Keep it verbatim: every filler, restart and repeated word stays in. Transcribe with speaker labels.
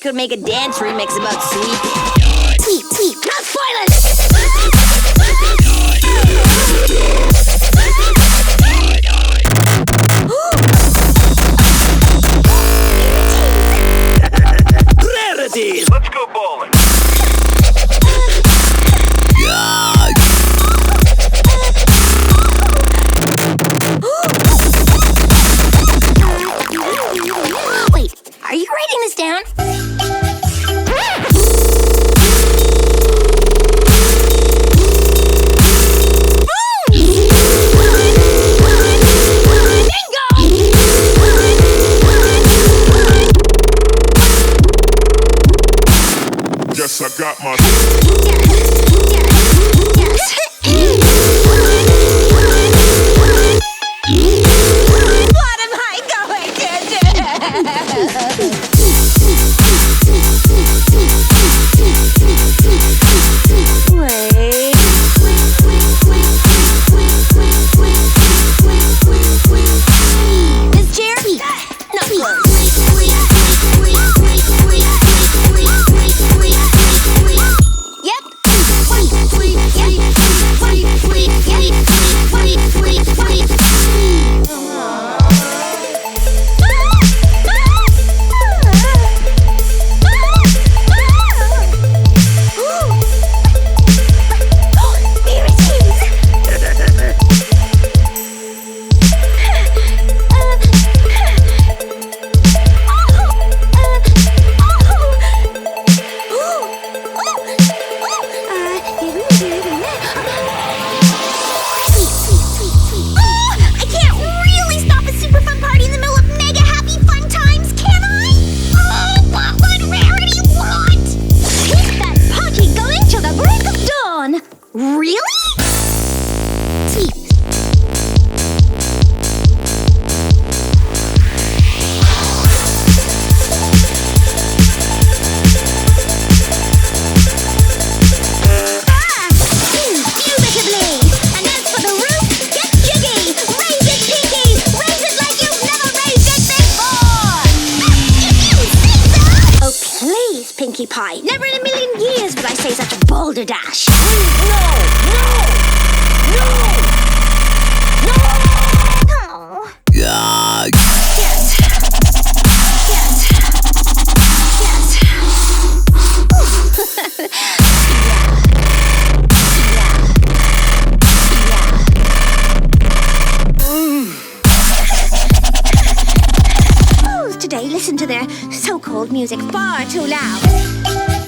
Speaker 1: could make a dance remix about sweeping. Sweep, sweep, not spoilers!
Speaker 2: Rarities! Let's go bowling!
Speaker 1: Wait, are you writing this down?
Speaker 3: Yes, I got my.
Speaker 1: What am I going to do? Wait. This chair? Not close. Really? Sweet. Ah! Indubitably! And as for the roof, get jiggy! Raise it, Pinky! Raise it like you've never raised it before! Oh, please, Pinkie Pie. Never in a million years would I say such a balderdash.
Speaker 2: No! No! No! No!
Speaker 1: Oh. Yes. Yes. Yes. Fools today listen to their so-called music far too loud.